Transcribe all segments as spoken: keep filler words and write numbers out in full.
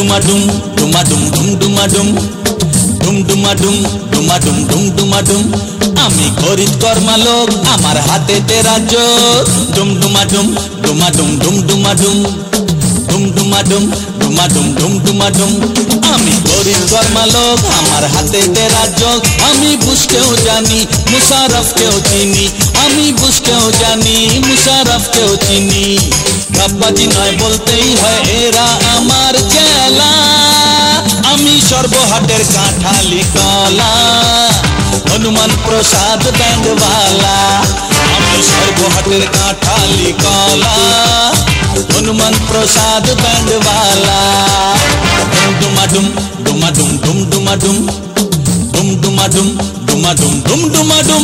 ডুমাডুম ডুমাডুম ডুম ডুমাডুম ডুম ডুমাডুম ডুমাডুম ডুম ডুমাডুম আমি গরিব কর্মা লোক আমার হাতেতে রাজ্য ডুম ডুমাডুম ডুমাডুম ডুম ডুমাডুম ডুম ডুমাডুম ডুমাডুম ডুম ডুমাডুম আমি গরিব কর্মা লোক আমার হাতেতে রাজ্য আমি বুঝকেও জানি মুশারফকেও চিনি আমি বুঝকেও জানি মুশারফকেও চিনি বাপ্পাজি নয় বলতেই হয় এরা আমার চেলা আমি সর্বহাটের কাঁঠালি কলা হনুমান প্রসাদ ব্যান্ডওয়ালা আমি সর্বহাটের কাঁঠালি কলা হনুমান প্রসাদ ব্যান্ডওয়ালা ডুমাডুম ডুমাডুম ডুম ডুমাডুম ডুম ডুমাডুম ডুমাডুম ডুম ডুমাডুম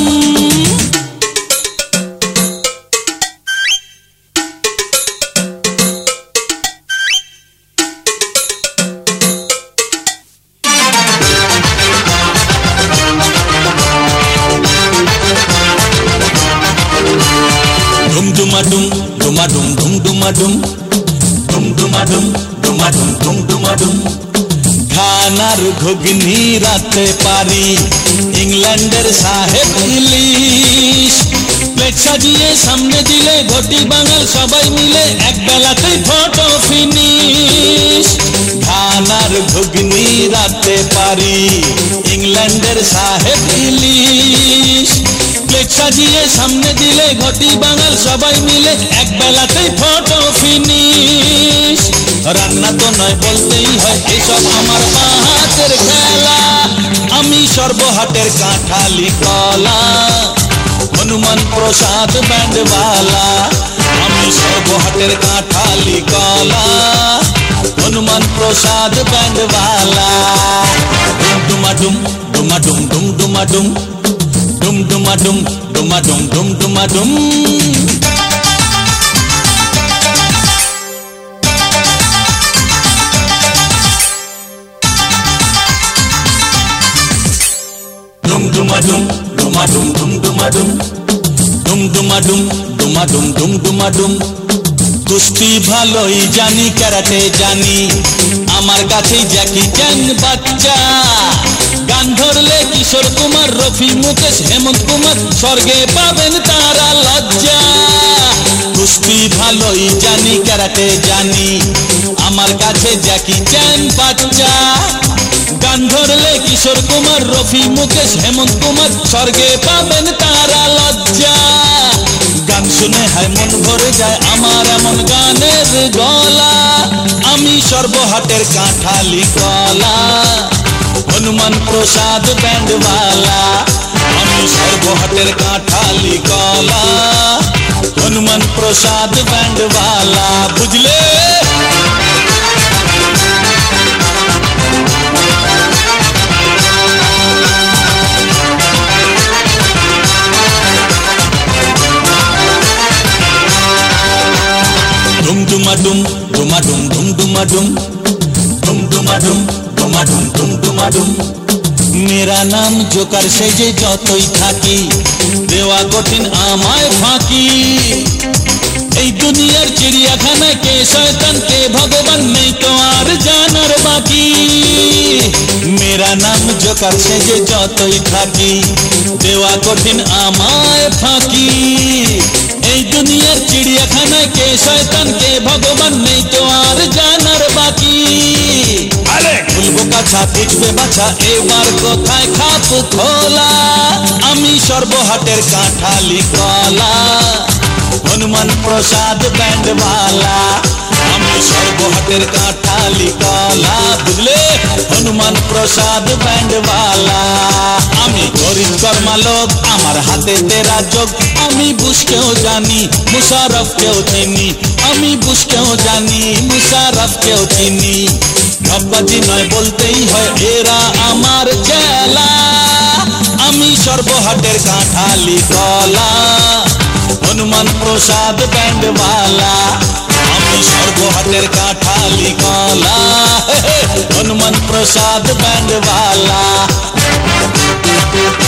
ডুমাডুম ডুমাডুম ডুম ডুমাডুম ডুম ডুমাডুম ডুমাডুম ডুম ডুমাডুম খানার ঘুগনি রাতে পারি ইংল্যান্ডের সাহেব ইলিশ প্লেট সাজিয়ে সামনে দিলে ঘটি বাঙাল সবাই মিলে এক বেলাতেই ফটো ফিনিশ খানার ঘুগনি রাতে পারি ইংল্যান্ডের সাহেব ইলিশ প্লেট সাজিয়ে সামনে দিলে ঘটি বাঙাল সবাই মিলে এক বেলাতেই ফটো ফিনিশ রান্না তো নয় বলতেই হয় এসব আমার হাতের খেলা আমি সর্বহাটের কাঁঠালি কলা হনুমান প্রসাদ ব্যান্ডওয়ালা আমি সর্বহাটের কাঁঠালি কলা হনুমান প্রসাদ ব্যান্ডওয়ালা ডুমাডুম ডুমাডুম ডুম ডুমাডুম ডুম ডুমাডুম ডুমাডুম ডুম ডুমাডুম ডুম ডুমাডুম ডুমাডুম ডুম ডুমাডুম ডুম ডুমাডুম ডুমাডুম ডুম ডুমাডুম কুস্তি ভালোই জানি ক্যারাটে জানি আমার কাছে জ্যাকি চ্যান বাচ্চা গান ধরলে কিশোর কুমার রফি মুকেশ হেমন্ত কুমার স্বর্গে পাবেন তারা লজ্জা কুস্তি ভালোই জানি ক্যারাটে জানি আমার কাছে জ্যাকি চ্যান বাচ্চা গান ধরলে কিশোর কুমার রফি মুকেশ হেমন্ত কুমার স্বর্গে পাবেন তারা লজ্জা গান শুনে হয় মন ভরে যায় আমার এমন গানের গলা আমি সর্বহাটের কাঁঠালি কলা হনুমান প্রসাদ ব্যান্ডওয়ালা আমি সর্বহাটের কাঁঠালি কলা হনুমান প্রসাদ ব্যান্ডওয়ালা বুঝলে ডুম ডুমাডুম ডুমাডুম ডুম ডুমাডুম ডুম ডুমাডুম ডুমাডুম ডুম ডুমাডুম মেরা নাম জোকার সেজে যতই থাকি দেওয়া কঠিন আমায় ফাঁকি এই দুনিয়ার চিড়িয়াখানায় কে শয়তান কে ভগবান নেই তো আর জানার বাকি মেরা নাম জোকার সেজে যতই থাকি দেওয়া কঠিন আমায় ফাঁকি এই দুনিয়ার চিড়িয়াখানায় কে শয়তান কে ভগবান নেই তো আর জানার বাকি ভুলবো কাছা বুঝবে বাছা এবার কোথায় খাপ খোলা আমি সর্বহাটের কাঁঠালি কলা হনুমান প্রসাদ ব্যান্ডওয়ালা আমি সর্বহাটের কাঁঠালি কলা বুঝলে হনুমান প্রসাদ ব্যান্ডওয়ালা আমি গরিব কর্মা লোক আমার হাতেতে রাজ্য আমি বুঝকেও জানি মুশারফকেও চিনি আমি বুঝকেও জানি মুশারফকেও চিনি বাপ্পাজি নয় বলতেই হয় এরা আমার চেলা আমি সর্বহাটের কাঁঠালি কলা হনুমান প্রসাদ ব্যান্ডওয়ালা আমি সর্বহাটের কাঁঠালি কলা হনুমান প্রসাদ ব্যান্ডওয়ালা